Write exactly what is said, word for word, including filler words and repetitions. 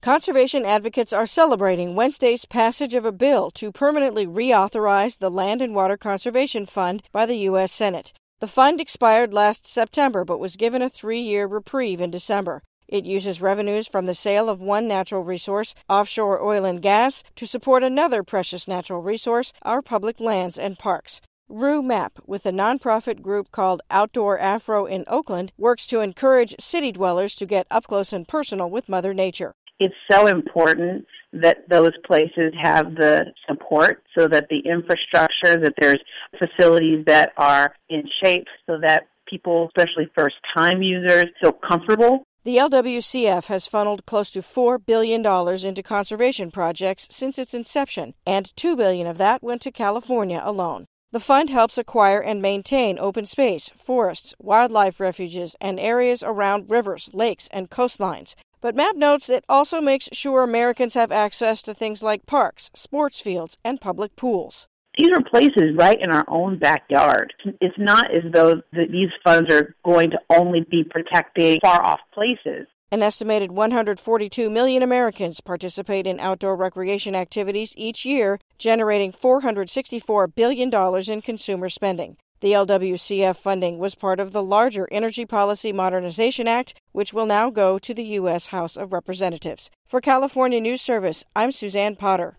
Conservation advocates are celebrating Wednesday's passage of a bill to permanently reauthorize the Land and Water Conservation Fund by the U S Senate. The fund expired last September but was given a three-year reprieve in December. It uses revenues from the sale of one natural resource, offshore oil and gas, to support another precious natural resource, our public lands and parks. Rue Mapp, with a nonprofit group called Outdoor Afro in Oakland, works to encourage city dwellers to get up close and personal with Mother Nature. It's so important that those places have the support so that the infrastructure, that there's facilities that are in shape so that people, especially first-time users, feel comfortable. The L W C F has funneled close to four billion dollars into conservation projects since its inception, and two billion dollars of that went to California alone. The fund helps acquire and maintain open space, forests, wildlife refuges, and areas around rivers, lakes, and coastlines. But Mapp notes it also makes sure Americans have access to things like parks, sports fields, and public pools. These are places right in our own backyard. It's not as though these funds are going to only be protecting far-off places. An estimated one hundred forty-two million Americans participate in outdoor recreation activities each year, generating four hundred sixty-four billion dollars in consumer spending. The L W C F funding was part of the larger Energy Policy Modernization Act, which will now go to the U S House of Representatives. For California News Service, I'm Suzanne Potter.